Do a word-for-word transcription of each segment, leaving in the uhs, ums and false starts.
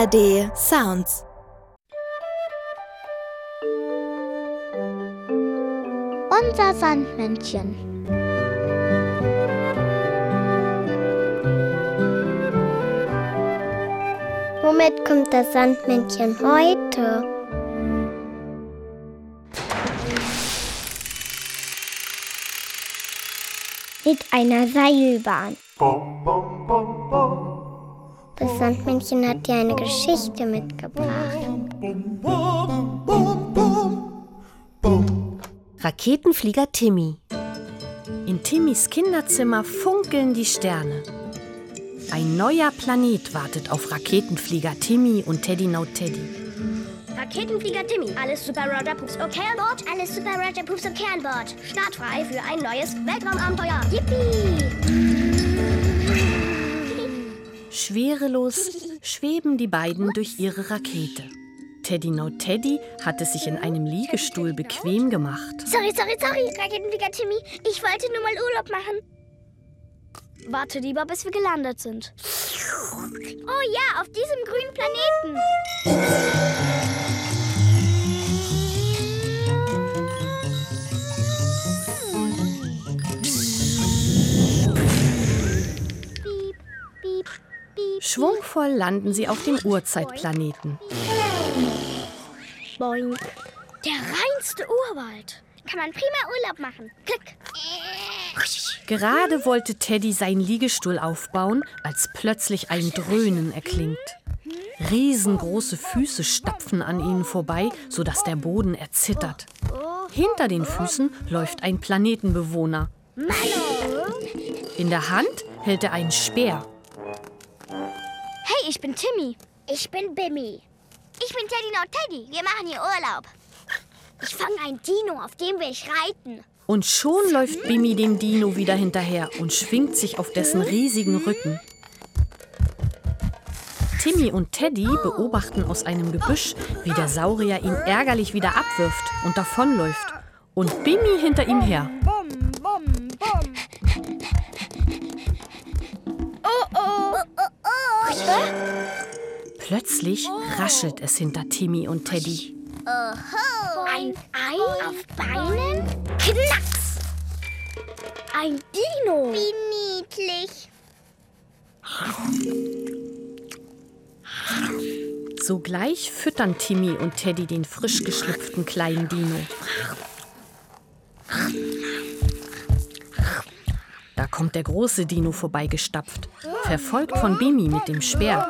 A R D Sounds. Unser Sandmännchen. Womit kommt das Sandmännchen heute? Mit einer Seilbahn. Das Sandmännchen hat dir eine Geschichte mitgebracht. Raketenflieger Timmy. In Timmys Kinderzimmer funkeln die Sterne. Ein neuer Planet wartet auf Raketenflieger Timmy und Teddy No Teddy. Raketenflieger Timmy, alles super Roger Poops okay an Bord? Alles super Roger Poops okay an Bord. Startfrei für ein neues Weltraumabenteuer. Yippie! Schwerelos schweben die beiden durch ihre Rakete. Teddy No Teddy hat es sich in einem Liegestuhl bequem gemacht. Sorry, sorry, sorry, Raketenflieger Timmy. Ich wollte nur mal Urlaub machen. Warte lieber, bis wir gelandet sind. Oh ja, auf diesem grünen Planeten. Piep, piep, piep. Schwungvoll landen sie auf dem Urzeitplaneten. Boink. Der reinste Urwald. Kann man prima Urlaub machen. Klick. Gerade wollte Teddy seinen Liegestuhl aufbauen, als plötzlich ein Dröhnen erklingt. Riesengroße Füße stapfen an ihnen vorbei, sodass der Boden erzittert. Hinter den Füßen läuft ein Planetenbewohner. In der Hand hält er einen Speer. Hey, ich bin Timmy. Ich bin Bimmy. Ich bin Teddy No Teddy. Wir machen hier Urlaub. Ich fange ein Dino, auf dem will ich reiten. Und schon läuft Bimmy dem Dino wieder hinterher und schwingt sich auf dessen riesigen Rücken. Timmy und Teddy beobachten aus einem Gebüsch, wie der Saurier ihn ärgerlich wieder abwirft und davonläuft. Und Bimmy hinter ihm her. Oh oh. Plötzlich raschelt es hinter Timmy und Teddy. Ein Ei auf Beinen? Knacks! Ein Dino! Wie niedlich! Sogleich füttern Timmy und Teddy den frisch geschlüpften kleinen Dino. Da kommt der große Dino vorbeigestapft, verfolgt von Bimmy mit dem Speer.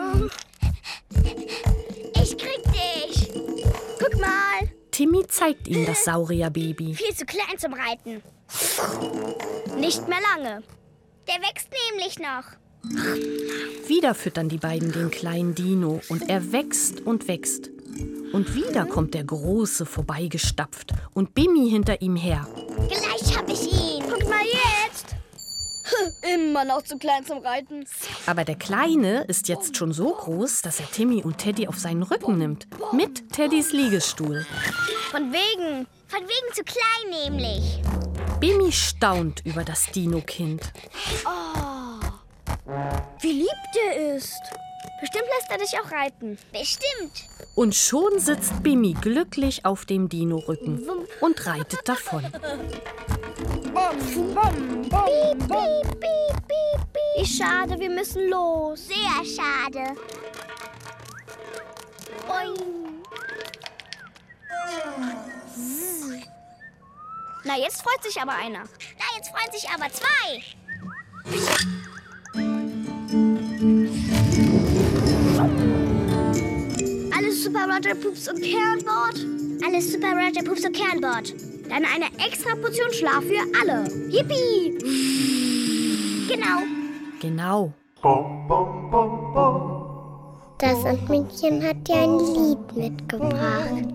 Ich krieg dich! Guck mal! Timmy zeigt ihm das Saurierbaby. Viel zu klein zum Reiten. Nicht mehr lange. Der wächst nämlich noch. Wieder füttern die beiden den kleinen Dino und er wächst und wächst. Und wieder kommt der Große vorbeigestapft und Bimmy hinter ihm her. Gleich hab ich ihn. Guck mal jetzt. Immer noch zu klein zum Reiten. Aber der Kleine ist jetzt schon so groß, dass er Timmy und Teddy auf seinen Rücken nimmt. Mit Teddys Liegestuhl. Von wegen. Von wegen zu klein nämlich. Bimmy staunt über das Dino-Kind. Oh, wie lieb der ist. Bestimmt lässt er dich auch reiten. Bestimmt. Und schon sitzt Bimmy glücklich auf dem Dino-Rücken und reitet davon. Bom, bom, bom, piep, piep, piep, piep, piep. Wie schade, wir müssen los. Sehr schade. Boing. Na, jetzt freut sich aber einer. Na, jetzt freuen sich aber zwei. Alles super Roger Poops und Kernbord. Alles super Roger Poops und Kernbord. Dann eine extra Portion Schlaf für alle. Yippie! Genau. Genau. Das Sandmännchen hat dir ein Lied mitgebracht.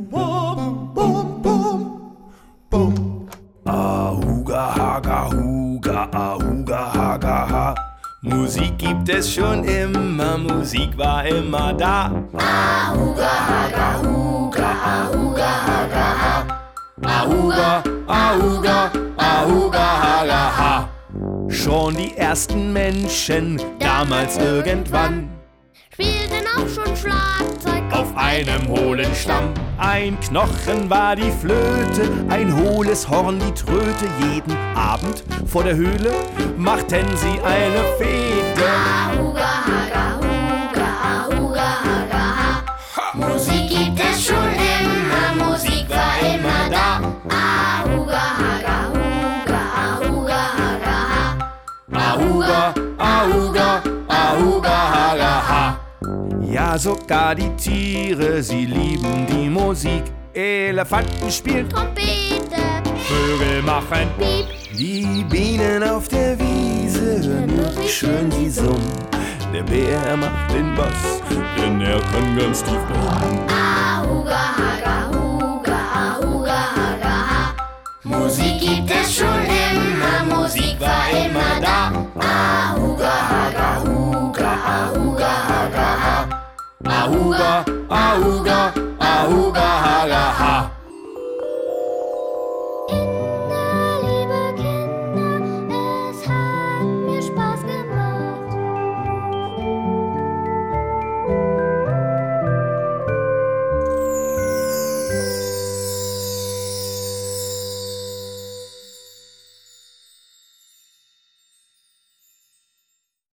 Ahuga, haga, huga, ahuga, haga, ha. Musik gibt es schon immer, Musik war immer da. Ahuga, haga, huga, ahuga, haga, ha. Ahuga, ahuga, ahuga, haga, ha. Schon die ersten Menschen, damals irgendwann, spielten auch schon Schlagzeug auf einem hohlen Stamm. Ein Knochen war die Flöte, ein hohles Horn die Tröte. Jeden Abend vor der Höhle machten sie eine Fete. Ahuga, haga, huga, ahuga, haga, ha. Musik gibt es schon immer, Musik war immer da. Ahuga, haga, huga, ahuga, haga, ha. Ahuga, ahuga, ahuga, haga, ha. Ja, sogar die Tiere, sie lieben die Musik. Elefanten spielen Trompete, Vögel machen Piep. Die Bienen auf der Wiese hören nur, wie schön sie summen. Der Bär macht den Bass, denn er kann ganz tief brummen. Ahuga, haga, huga, ahuga, haga, ha. Musik gibt es schon immer, Musik war immer da. Ahuga, haga, huga, ahuga, haga, ha. Ahuga, ahuga, ahuga, haga, ha.